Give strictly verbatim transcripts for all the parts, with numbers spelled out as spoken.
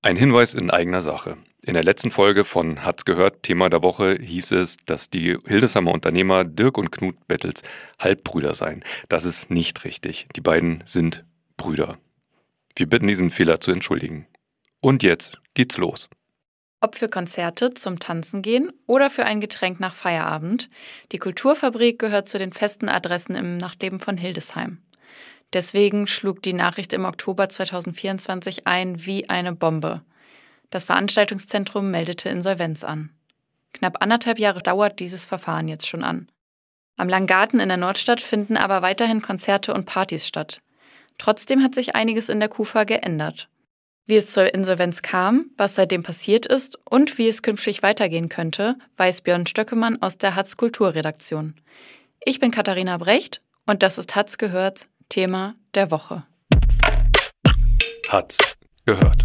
Ein Hinweis in eigener Sache. In der letzten Folge von Hat's gehört, Thema der Woche, hieß es, dass die Hildesheimer Unternehmer Dirk und Knut Bettels Halbbrüder seien. Das ist nicht richtig. Die beiden sind Brüder. Wir bitten diesen Fehler zu entschuldigen. Und jetzt geht's los. Ob für Konzerte, zum Tanzen gehen oder für ein Getränk nach Feierabend, die Kulturfabrik gehört zu den festen Adressen im Nachtleben von Hildesheim. Deswegen schlug die Nachricht im Oktober zweitausendvierundzwanzig ein wie eine Bombe. Das Veranstaltungszentrum meldete Insolvenz an. Knapp anderthalb Jahre dauert dieses Verfahren jetzt schon an. Am Langgarten in der Nordstadt finden aber weiterhin Konzerte und Partys statt. Trotzdem hat sich einiges in der KUFA geändert. Wie es zur Insolvenz kam, was seitdem passiert ist und wie es künftig weitergehen könnte, weiß Björn Stöckemann aus der Hatz Kulturredaktion. Ich bin Katharina Brecht und das ist Hatz gehört, Thema der Woche. Hat's gehört.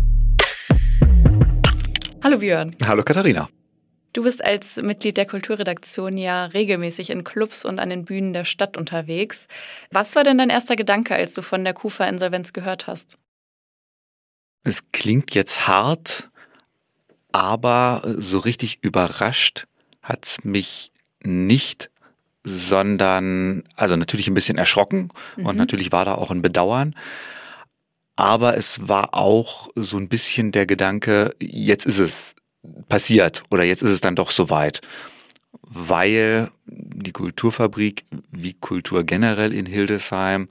Hallo Björn. Hallo Katharina. Du bist als Mitglied der Kulturredaktion ja regelmäßig in Clubs und an den Bühnen der Stadt unterwegs. Was war denn dein erster Gedanke, als du von der KUFA-Insolvenz gehört hast? Es klingt jetzt hart, aber so richtig überrascht hat's mich nicht, sondern, also natürlich ein bisschen erschrocken mhm. und natürlich war da auch ein Bedauern. Aber es war auch so ein bisschen der Gedanke, jetzt ist es passiert oder jetzt ist es dann doch soweit. Weil die Kulturfabrik, wie Kultur generell in Hildesheim,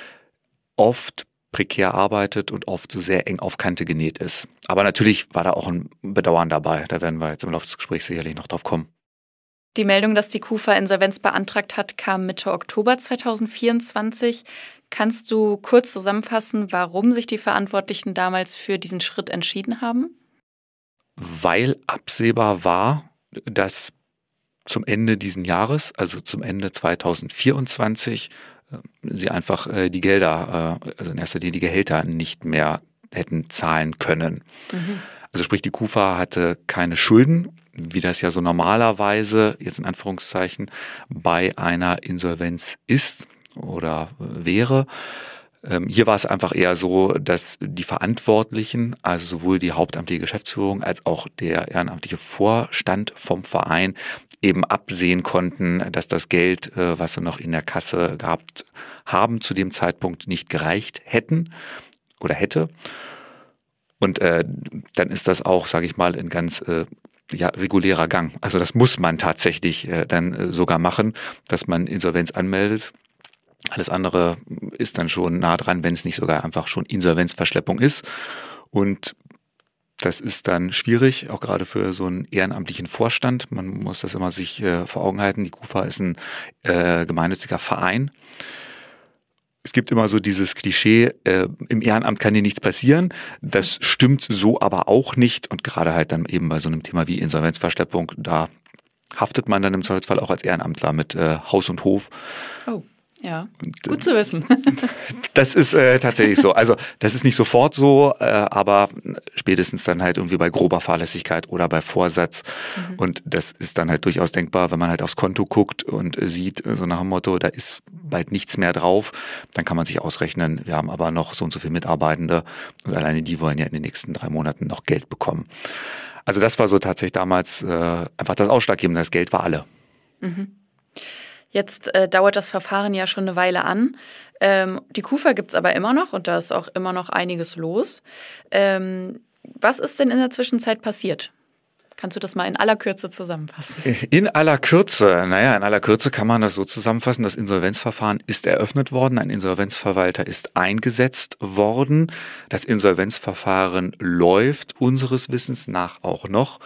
oft prekär arbeitet und oft so sehr eng auf Kante genäht ist. Aber natürlich war da auch ein Bedauern dabei. Da werden wir jetzt im Laufe des Gesprächs sicherlich noch drauf kommen. Die Meldung, dass die KUFA Insolvenz beantragt hat, kam Mitte Oktober zweitausendvierundzwanzig. Kannst du kurz zusammenfassen, warum sich die Verantwortlichen damals für diesen Schritt entschieden haben? Weil absehbar war, dass zum Ende diesen Jahres, also zum Ende zweitausendvierundzwanzig, sie einfach die Gelder, also in erster Linie die Gehälter nicht mehr hätten zahlen können. Mhm. Also sprich, die KUFA hatte keine Schulden, wie das ja so normalerweise, jetzt in Anführungszeichen, bei einer Insolvenz ist oder wäre. Hier war es einfach eher so, dass die Verantwortlichen, also sowohl die hauptamtliche Geschäftsführung als auch der ehrenamtliche Vorstand vom Verein, eben absehen konnten, dass das Geld, was sie noch in der Kasse gehabt haben, zu dem Zeitpunkt nicht gereicht hätten oder hätte. Und äh, dann ist das auch, sage ich mal, ein ganz äh, ja, regulärer Gang. Also das muss man tatsächlich äh, dann äh, sogar machen, dass man Insolvenz anmeldet. Alles andere ist dann schon nah dran, wenn es nicht sogar einfach schon Insolvenzverschleppung ist. Und das ist dann schwierig, auch gerade für so einen ehrenamtlichen Vorstand. Man muss das immer sich äh, vor Augen halten. Die KUFA ist ein äh, gemeinnütziger Verein. Es gibt immer so dieses Klischee, äh, im Ehrenamt kann dir nichts passieren. Das stimmt so aber auch nicht. Und gerade halt dann eben bei so einem Thema wie Insolvenzverschleppung, da haftet man dann im Zweifelsfall auch als Ehrenamtler mit äh, Haus und Hof. Oh. Ja, und, gut zu wissen. Das ist äh, tatsächlich so. Also das ist nicht sofort so, äh, aber spätestens dann halt irgendwie bei grober Fahrlässigkeit oder bei Vorsatz. Mhm. Und das ist dann halt durchaus denkbar, wenn man halt aufs Konto guckt und äh, sieht, so nach dem Motto, da ist bald nichts mehr drauf, dann kann man sich ausrechnen, wir haben aber noch so und so viele Mitarbeitende und alleine die wollen ja in den nächsten drei Monaten noch Geld bekommen. Also das war so tatsächlich damals äh, einfach das Ausschlaggebende, das Geld war alle. Mhm. Jetzt äh, dauert das Verfahren ja schon eine Weile an. Ähm, die KUFA gibt es aber immer noch und da ist auch immer noch einiges los. Ähm, was ist denn in der Zwischenzeit passiert? Kannst du das mal in aller Kürze zusammenfassen? In aller Kürze, naja, in aller Kürze kann man das so zusammenfassen. Das Insolvenzverfahren ist eröffnet worden, ein Insolvenzverwalter ist eingesetzt worden. Das Insolvenzverfahren läuft unseres Wissens nach auch noch.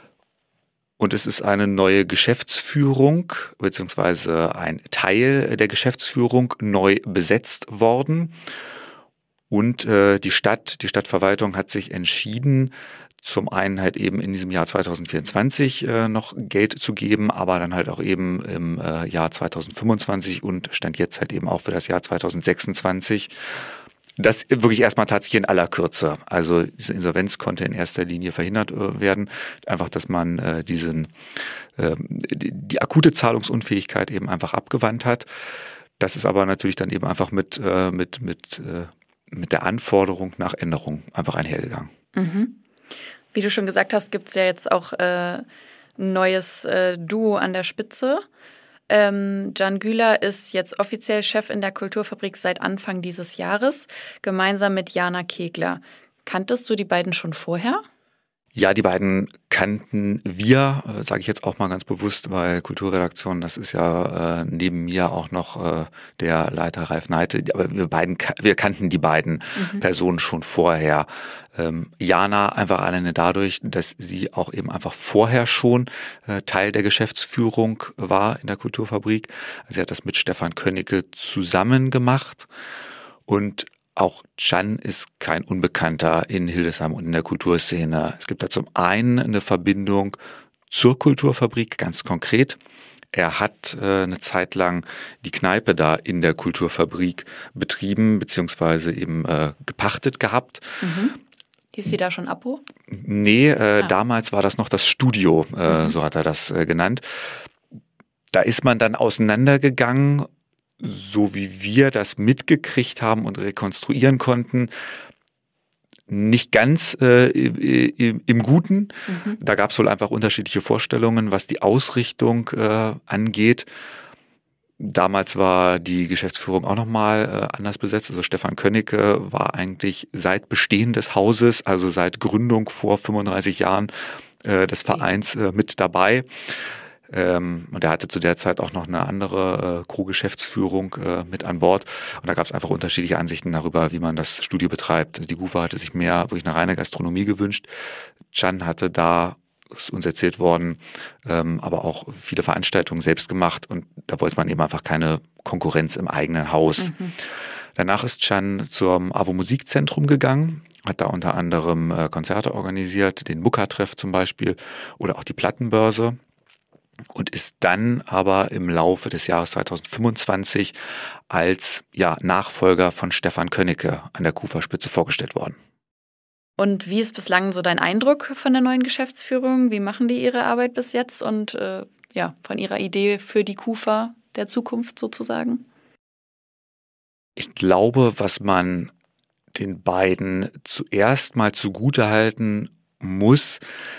Und es ist eine neue Geschäftsführung beziehungsweise ein Teil der Geschäftsführung neu besetzt worden. Und äh, die Stadt, die Stadtverwaltung hat sich entschieden, zum einen halt eben in diesem Jahr zweitausendvierundzwanzig äh, noch Geld zu geben, aber dann halt auch eben im äh, Jahr zweitausendfünfundzwanzig und Stand jetzt halt eben auch für das Jahr zweitausendsechsundzwanzig. Das wirklich erstmal tatsächlich in aller Kürze. Also diese Insolvenz konnte in erster Linie verhindert äh, werden. Einfach, dass man äh, diesen äh, die, die akute Zahlungsunfähigkeit eben einfach abgewandt hat. Das ist aber natürlich dann eben einfach mit, äh, mit, mit, äh, mit der Anforderung nach Änderung einfach einhergegangen. Mhm. Wie du schon gesagt hast, gibt es ja jetzt auch äh, ein neues äh, Duo an der Spitze. Ähm, Can Güler ist jetzt offiziell Chef in der Kulturfabrik seit Anfang dieses Jahres, gemeinsam mit Jana Kegler. Kanntest du die beiden schon vorher? Ja, die beiden kannten wir, äh, sage ich jetzt auch mal ganz bewusst, weil Kulturredaktion, das ist ja äh, neben mir auch noch äh, der Leiter Ralf Neite, aber wir beiden, wir kannten die beiden mhm. Personen schon vorher. Ähm, Jana einfach alleine dadurch, dass sie auch eben einfach vorher schon äh, Teil der Geschäftsführung war in der Kulturfabrik. Sie hat das mit Stefan Könnecke zusammen gemacht und auch Can ist kein Unbekannter in Hildesheim und in der Kulturszene. Es gibt da zum einen eine Verbindung zur Kulturfabrik, ganz konkret. Er hat äh, eine Zeit lang die Kneipe da in der Kulturfabrik betrieben, beziehungsweise eben äh, gepachtet gehabt. Mhm. Hieß sie da schon Apo? Nee, äh, ah. damals war das noch das Studio, äh, mhm. so hat er das äh, genannt. Da ist man dann auseinandergegangen, so wie wir das mitgekriegt haben und rekonstruieren konnten, nicht ganz äh, im, im Guten. Mhm. Da gab es wohl einfach unterschiedliche Vorstellungen, was die Ausrichtung äh, angeht. Damals war die Geschäftsführung auch nochmal äh, anders besetzt. Also Stefan Könnecke war eigentlich seit Bestehen des Hauses, also seit Gründung vor fünfunddreißig Jahren äh, des Vereins äh, mit dabei. Ähm, und er hatte zu der Zeit auch noch eine andere äh, Crew-Geschäftsführung äh, mit an Bord. Und da gab es einfach unterschiedliche Ansichten darüber, wie man das Studio betreibt. Die Gufa hatte sich mehr wirklich eine reine Gastronomie gewünscht. Can hatte da, ist uns erzählt worden, ähm, aber auch viele Veranstaltungen selbst gemacht. Und da wollte man eben einfach keine Konkurrenz im eigenen Haus. Mhm. Danach ist Can zum AWO Musikzentrum gegangen. Hat da unter anderem äh, Konzerte organisiert, den Mucka-Treff zum Beispiel oder auch die Plattenbörse. Und ist dann aber im Laufe des Jahres zweitausendfünfundzwanzig als ja, Nachfolger von Stefan Könnecke an der Kufa-Spitze vorgestellt worden. Und wie ist bislang so dein Eindruck von der neuen Geschäftsführung? Wie machen die ihre Arbeit bis jetzt und äh, ja, von ihrer Idee für die Kufa der Zukunft sozusagen? Ich glaube, was man den beiden zuerst mal zugutehalten muss,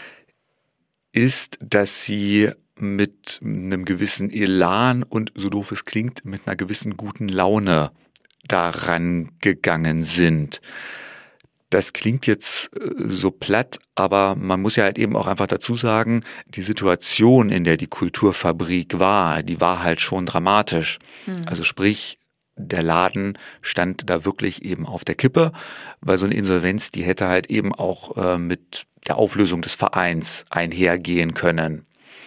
ist, dass sie mit einem gewissen Elan und, so doof es klingt, mit einer gewissen guten Laune daran gegangen sind. Das klingt jetzt so platt, aber man muss ja halt eben auch einfach dazu sagen, die Situation, in der die Kulturfabrik war, die war halt schon dramatisch. Hm. Also sprich, der Laden stand da wirklich eben auf der Kippe, weil so eine Insolvenz, die hätte halt eben auch äh, mit der Auflösung des Vereins einhergehen können.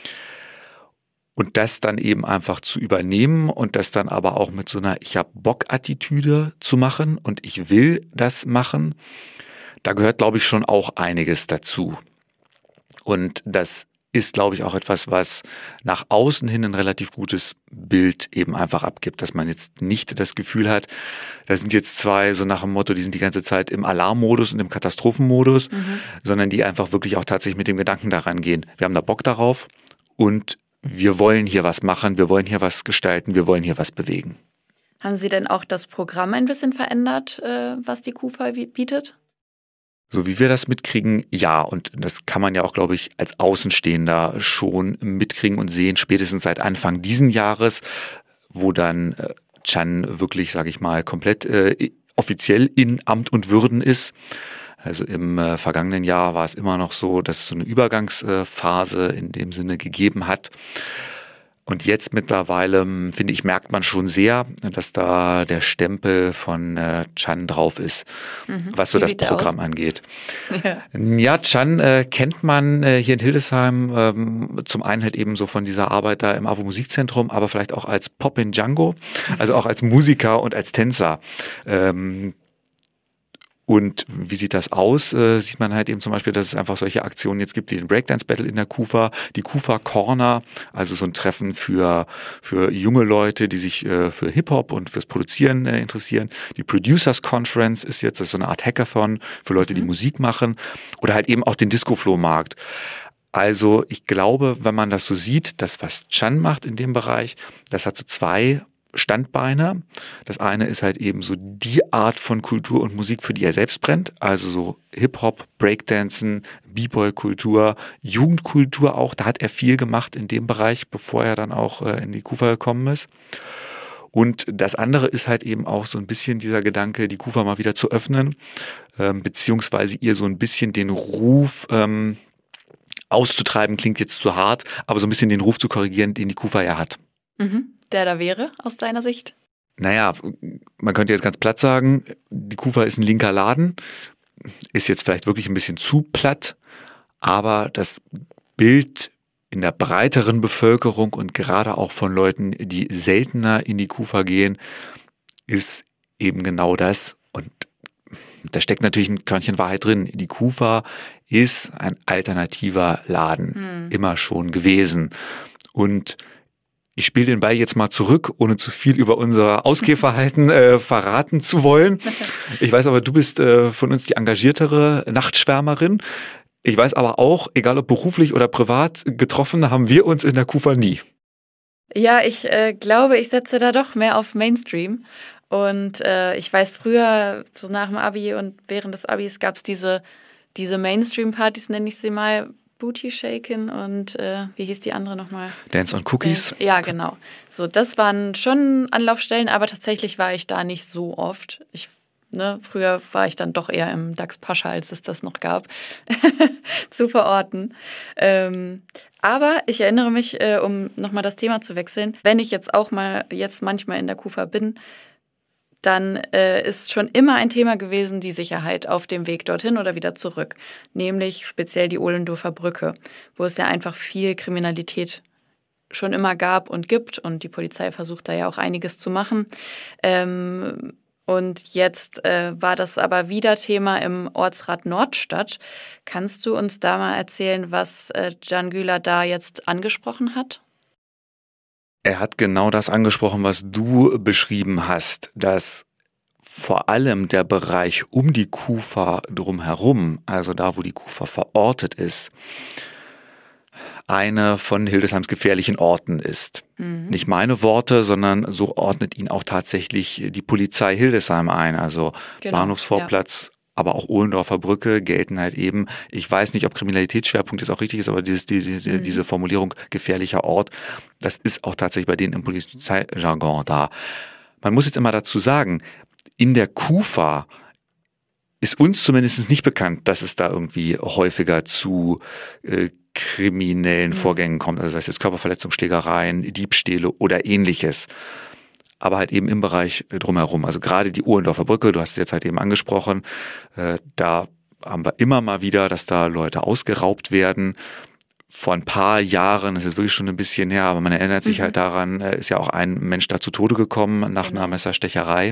Und das dann eben einfach zu übernehmen und das dann aber auch mit so einer Ich-hab-Bock-Attitüde zu machen und ich will das machen, da gehört, glaube ich, schon auch einiges dazu. Und das ist, glaube ich, auch etwas, was nach außen hin ein relativ gutes Bild eben einfach abgibt, dass man jetzt nicht das Gefühl hat, da sind jetzt zwei so nach dem Motto, die sind die ganze Zeit im Alarmmodus und im Katastrophenmodus, mhm. sondern die einfach wirklich auch tatsächlich mit dem Gedanken daran gehen, wir haben da Bock darauf und wir wollen hier was machen, wir wollen hier was gestalten, wir wollen hier was bewegen. Haben Sie denn auch das Programm ein bisschen verändert, was die Kufa bietet? So wie wir das mitkriegen, ja. Und das kann man ja auch, glaube ich, als Außenstehender schon mitkriegen und sehen, spätestens seit Anfang diesen Jahres, wo dann äh, Can wirklich, sage ich mal, komplett äh, offiziell in Amt und Würden ist. Also im äh, vergangenen Jahr war es immer noch so, dass es so eine Übergangsphase in dem Sinne gegeben hat. Und jetzt mittlerweile, finde ich, merkt man schon sehr, dass da der Stempel von äh, Can drauf ist, mhm. was so Wie das Programm aus? angeht. Ja, ja Can äh, kennt man äh, hier in Hildesheim ähm, zum einen halt eben so von dieser Arbeit da im AWO Musikzentrum, aber vielleicht auch als Pop in Django, also auch als Musiker und als Tänzer. Ähm, Und wie sieht das aus? Äh, sieht man halt eben zum Beispiel, dass es einfach solche Aktionen jetzt gibt wie den Breakdance Battle in der Kufa, die Kufa Corner, also so ein Treffen für für junge Leute, die sich äh, für Hip-Hop und fürs Produzieren äh, interessieren. Die Producers Conference ist jetzt das ist so eine Art Hackathon für Leute, die mhm. Musik machen. Oder halt eben auch den Disco-Flohmarkt. Also ich glaube, wenn man das so sieht, das, was Can macht in dem Bereich, das hat so zwei Standbeine. Das eine ist halt eben so die Art von Kultur und Musik, für die er selbst brennt. Also so Hip-Hop, Breakdancen, B-Boy-Kultur, Jugendkultur auch. Da hat er viel gemacht in dem Bereich, bevor er dann auch äh, in die Kufa gekommen ist. Und das andere ist halt eben auch so ein bisschen dieser Gedanke, die Kufa mal wieder zu öffnen, ähm, beziehungsweise ihr so ein bisschen den Ruf ähm, auszutreiben, klingt jetzt zu hart, aber so ein bisschen den Ruf zu korrigieren, den die Kufa ja hat. Mhm. Der da wäre, aus deiner Sicht? Naja, man könnte jetzt ganz platt sagen, die Kufa ist ein linker Laden, ist jetzt vielleicht wirklich ein bisschen zu platt, aber das Bild in der breiteren Bevölkerung und gerade auch von Leuten, die seltener in die Kufa gehen, ist eben genau das. Und da steckt natürlich ein Körnchen Wahrheit drin. Die Kufa ist ein alternativer Laden, hm. immer schon gewesen. Und ich spiele den Ball jetzt mal zurück, ohne zu viel über unser Ausgehverhalten äh, verraten zu wollen. Ich weiß aber, du bist äh, von uns die engagiertere Nachtschwärmerin. Ich weiß aber auch, egal ob beruflich oder privat, getroffen haben wir uns in der Kufa nie. Ja, ich äh, glaube, ich setze da doch mehr auf Mainstream. Und äh, ich weiß, früher, so nach dem Abi und während des Abis, gab es diese, diese Mainstream-Partys, nenne ich sie mal, Booty Shaken und äh, wie hieß die andere nochmal? Dance on Cookies. Dance. Ja, genau. So, das waren schon Anlaufstellen, aber tatsächlich war ich da nicht so oft. Ich Ne, früher war ich dann doch eher im Dax Pascha, als es das noch gab, zu verorten. Ähm, aber ich erinnere mich, äh, um nochmal das Thema zu wechseln, wenn ich jetzt auch mal jetzt manchmal in der Kufa bin, dann äh, ist schon immer ein Thema gewesen, die Sicherheit auf dem Weg dorthin oder wieder zurück. Nämlich speziell die Ohlendorfer Brücke, wo es ja einfach viel Kriminalität schon immer gab und gibt. Und die Polizei versucht da ja auch einiges zu machen. Ähm, Und jetzt äh, war das aber wieder Thema im Ortsrat Nordstadt. Kannst du uns da mal erzählen, was äh, Can Güler da jetzt angesprochen hat? Er hat genau das angesprochen, was du beschrieben hast, dass vor allem der Bereich um die Kufa drumherum, also da, wo die Kufa verortet ist, eine von Hildesheims gefährlichen Orten ist. Mhm. Nicht meine Worte, sondern so ordnet ihn auch tatsächlich die Polizei Hildesheim ein. Also genau, Bahnhofsvorplatz, ja. aber auch Ohlendorfer Brücke gelten halt eben, ich weiß nicht, ob Kriminalitätsschwerpunkt jetzt auch richtig ist, aber dieses, die, die, mhm. diese Formulierung gefährlicher Ort, das ist auch tatsächlich bei denen im Polizeijargon da. Man muss jetzt immer dazu sagen, in der Kufa ist uns zumindest nicht bekannt, dass es da irgendwie häufiger zu äh, kriminellen mhm. Vorgängen kommt, also das heißt jetzt Körperverletzung, Schlägereien, Diebstähle oder ähnliches. Aber halt eben im Bereich drumherum. Also gerade die Ohlendorfer Brücke, du hast es jetzt halt eben angesprochen, äh, da haben wir immer mal wieder, dass da Leute ausgeraubt werden. Vor ein paar Jahren, das ist wirklich schon ein bisschen her, aber man erinnert sich mhm. halt daran, äh, ist ja auch ein Mensch da zu Tode gekommen nach genau. einer Messerstecherei.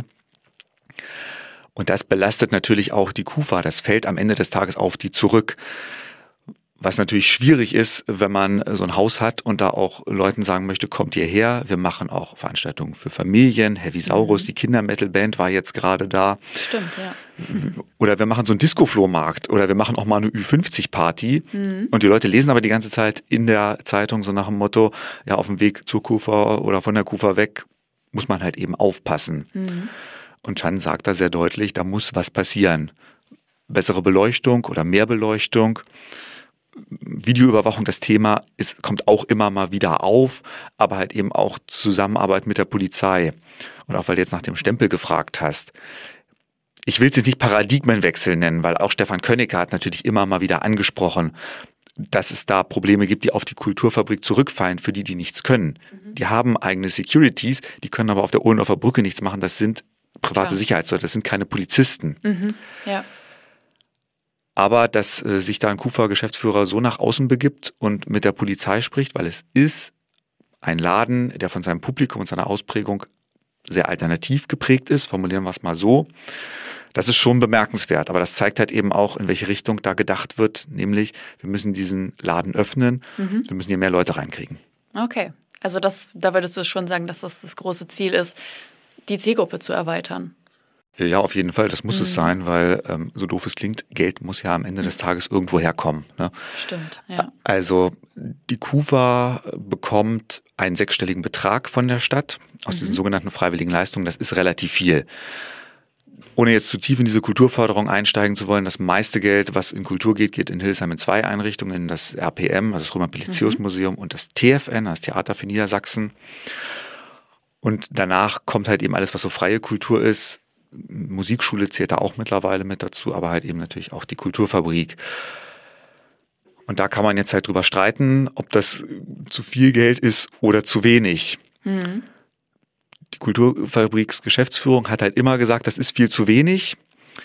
Und das belastet natürlich auch die Kufa. Das fällt am Ende des Tages auf die zurück. Was natürlich schwierig ist, wenn man so ein Haus hat und da auch Leuten sagen möchte, kommt hierher. Wir machen auch Veranstaltungen für Familien. Heavy Saurus, mhm. die Kinder-Metal-Band war jetzt gerade da. Stimmt, ja. Oder wir machen so einen Disco-Flohmarkt oder wir machen auch mal eine Ü fünfzig Party. Mhm. Und die Leute lesen aber die ganze Zeit in der Zeitung so nach dem Motto, ja, auf dem Weg zur Kufa oder von der Kufa weg muss man halt eben aufpassen. Mhm. Und Can sagt da sehr deutlich, da muss was passieren. Bessere Beleuchtung oder mehr Beleuchtung. Videoüberwachung, das Thema ist, kommt auch immer mal wieder auf, aber halt eben auch Zusammenarbeit mit der Polizei. Und auch weil du jetzt nach dem Stempel gefragt hast. Ich will es jetzt nicht Paradigmenwechsel nennen, weil auch Stefan Könnecke hat natürlich immer mal wieder angesprochen, dass es da Probleme gibt, die auf die Kulturfabrik zurückfallen, für die, die nichts können. Mhm. Die haben eigene Securities, die können aber auf der Ohlendorfer Brücke nichts machen. Das sind private Klar. Sicherheitsleute, das sind keine Polizisten. Mhm. Ja. Aber dass äh, sich da ein Kufa-Geschäftsführer so nach außen begibt und mit der Polizei spricht, weil es ist ein Laden, der von seinem Publikum und seiner Ausprägung sehr alternativ geprägt ist, formulieren wir es mal so, das ist schon bemerkenswert. Aber das zeigt halt eben auch, in welche Richtung da gedacht wird, nämlich wir müssen diesen Laden öffnen, mhm. wir müssen hier mehr Leute reinkriegen. Okay, also das, da würdest du schon sagen, dass das das große Ziel ist, die Zielgruppe zu erweitern. Ja, auf jeden Fall, das muss mhm. es sein, weil ähm, so doof es klingt, Geld muss ja am Ende des Tages irgendwo herkommen. Ne? Stimmt, ja. Also Die KUFA bekommt einen sechsstelligen Betrag von der Stadt aus mhm. diesen sogenannten freiwilligen Leistungen. Das ist relativ viel. Ohne jetzt zu tief in diese Kulturförderung einsteigen zu wollen, das meiste Geld, was in Kultur geht, geht in Hildesheim in zwei Einrichtungen, in das R P M, also das Römer-Pelizius-Museum, mhm. und das T F N, das Theater für Niedersachsen. Und danach kommt halt eben alles, was so freie Kultur ist. Musikschule zählt da auch mittlerweile mit dazu, aber halt eben natürlich auch die Kulturfabrik. Und da kann man jetzt halt drüber streiten, ob das zu viel Geld ist oder zu wenig. Mhm. Die Kulturfabriksgeschäftsführung hat halt immer gesagt, das ist viel zu wenig.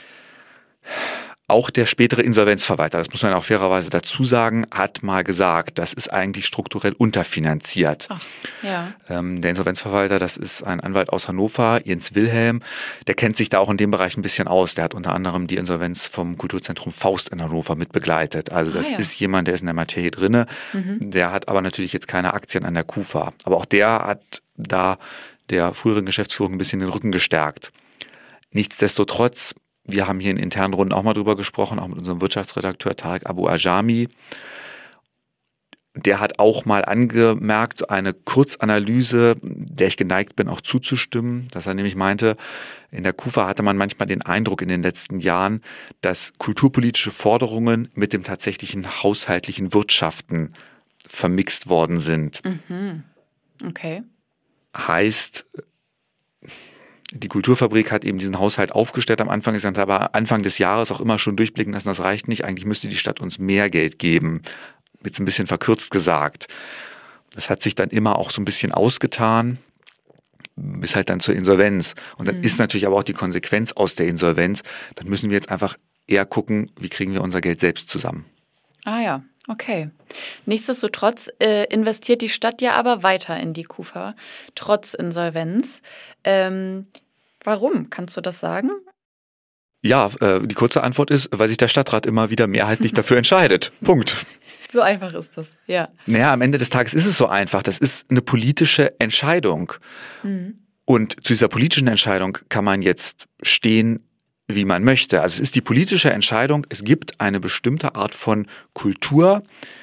Auch der spätere Insolvenzverwalter, das muss man auch fairerweise dazu sagen, hat mal gesagt, das ist eigentlich strukturell unterfinanziert. Ach, ja. ähm, der Insolvenzverwalter, das ist ein Anwalt aus Hannover, Jens Wilhelm, der kennt sich da auch in dem Bereich ein bisschen aus. Der hat unter anderem die Insolvenz vom Kulturzentrum Faust in Hannover mitbegleitet. Also das ah, ja. ist jemand, der ist in der Materie drinne. Mhm. Der hat aber natürlich jetzt keine Aktien an der KUFA. Aber auch der hat da der früheren Geschäftsführung ein bisschen den Rücken gestärkt. Nichtsdestotrotz, wir haben hier in internen Runden auch mal drüber gesprochen, auch mit unserem Wirtschaftsredakteur Tarek Abu Ajami. Der hat auch mal angemerkt, eine Kurzanalyse, der ich geneigt bin, auch zuzustimmen, dass er nämlich meinte, in der KUFA hatte man manchmal den Eindruck in den letzten Jahren, dass kulturpolitische Forderungen mit dem tatsächlichen haushaltlichen Wirtschaften vermixt worden sind. Mhm. Okay. Heißt, die Kulturfabrik hat eben diesen Haushalt aufgestellt am Anfang, ist dann aber Anfang des Jahres auch immer schon durchblicken lassen, das reicht nicht, eigentlich müsste die Stadt uns mehr Geld geben. Jetzt ein bisschen verkürzt gesagt. Das hat sich dann immer auch so ein bisschen ausgetan, bis halt dann zur Insolvenz. Und dann mhm. ist natürlich aber auch die Konsequenz aus der Insolvenz, dann müssen wir jetzt einfach eher gucken, wie kriegen wir unser Geld selbst zusammen. Ah ja, okay. Nichtsdestotrotz äh, investiert die Stadt ja aber weiter in die KUFA, trotz Insolvenz. Ähm, warum? Kannst du das sagen? Ja, äh, die kurze Antwort ist, weil sich der Stadtrat immer wieder mehrheitlich dafür entscheidet. Punkt. So einfach ist das, ja. Naja, am Ende des Tages ist es so einfach. Das ist eine politische Entscheidung. Mhm. Und zu dieser politischen Entscheidung kann man jetzt stehen, wie man möchte. Also es ist die politische Entscheidung, es gibt eine bestimmte Art von Kultur,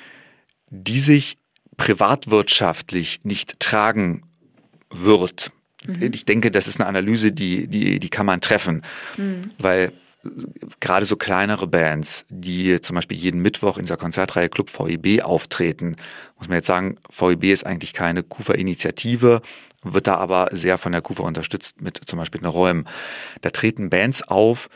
die sich privatwirtschaftlich nicht tragen wird. Mhm. Ich denke, das ist eine Analyse, die, die, die kann man treffen, mhm. weil gerade so kleinere Bands, die zum Beispiel jeden Mittwoch in dieser Konzertreihe Club V E B auftreten, muss man jetzt sagen, V E B ist eigentlich keine KUFA-Initiative, wird da aber sehr von der KUFA unterstützt mit zum Beispiel einer Räumen. Da treten Bands auf,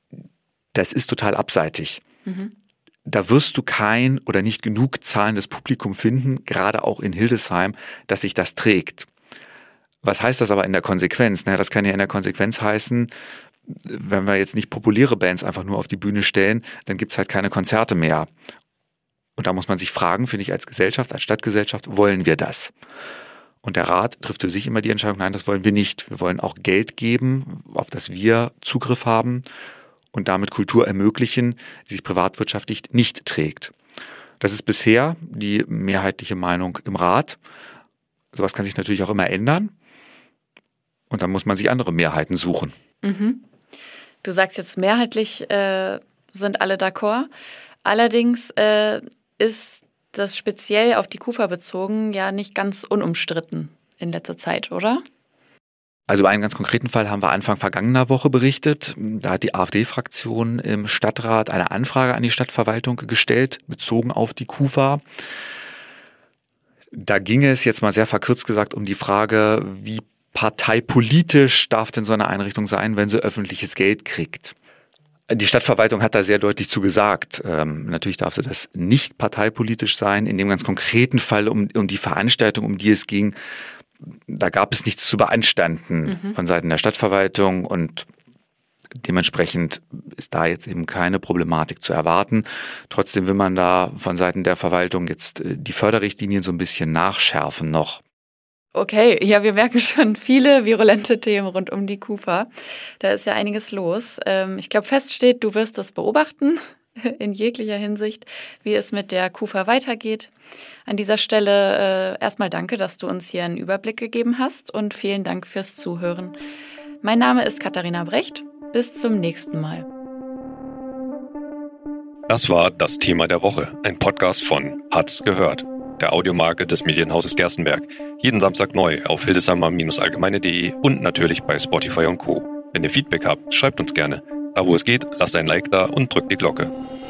das ist total abseitig. Mhm. Da wirst du kein oder nicht genug zahlendes Publikum finden, gerade auch in Hildesheim, dass sich das trägt. Was heißt das aber in der Konsequenz? Das kann ja in der Konsequenz heißen, wenn wir jetzt nicht populäre Bands einfach nur auf die Bühne stellen, dann gibt es halt keine Konzerte mehr. Und da muss man sich fragen, finde ich als Gesellschaft, als Stadtgesellschaft, wollen wir das? Und der Rat trifft für sich immer die Entscheidung, nein, das wollen wir nicht. Wir wollen auch Geld geben, auf das wir Zugriff haben und damit Kultur ermöglichen, die sich privatwirtschaftlich nicht trägt. Das ist bisher die mehrheitliche Meinung im Rat. Sowas kann sich natürlich auch immer ändern. Und dann muss man sich andere Mehrheiten suchen. Mhm. Du sagst jetzt mehrheitlich äh, sind alle d'accord. Allerdings äh, ist das speziell auf die KUFA bezogen ja nicht ganz unumstritten in letzter Zeit, oder? Also über einen ganz konkreten Fall haben wir Anfang vergangener Woche berichtet. Da hat die AfD-Fraktion im Stadtrat eine Anfrage an die Stadtverwaltung gestellt, bezogen auf die KUFA. Da ging es jetzt mal sehr verkürzt gesagt um die Frage, wie parteipolitisch darf denn so eine Einrichtung sein, wenn sie öffentliches Geld kriegt? Die Stadtverwaltung hat da sehr deutlich zu gesagt. Ähm, natürlich darf sie das nicht parteipolitisch sein. In dem ganz konkreten Fall um, um die Veranstaltung, um die es ging, da gab es nichts zu beanstanden mhm. von Seiten der Stadtverwaltung und dementsprechend ist da jetzt eben keine Problematik zu erwarten. Trotzdem will man da von Seiten der Verwaltung jetzt die Förderrichtlinien so ein bisschen nachschärfen noch. Okay, ja, wir merken schon viele virulente Themen rund um die KUFA. Da ist ja einiges los. Ich glaube, fest steht, du wirst das beobachten, in jeglicher Hinsicht, wie es mit der KUFA weitergeht. An dieser Stelle äh, erstmal danke, dass du uns hier einen Überblick gegeben hast und vielen Dank fürs Zuhören. Mein Name ist Katharina Brecht. Bis zum nächsten Mal. Das war das Thema der Woche, ein Podcast von Hat's gehört. der Audiomarke des Medienhauses Gerstenberg. Jeden Samstag neu auf hildesheimer Allgemeine punkt de und natürlich bei Spotify und Co. Wenn ihr Feedback habt, schreibt uns gerne. Da wo es geht, lasst ein Like da und drückt die Glocke.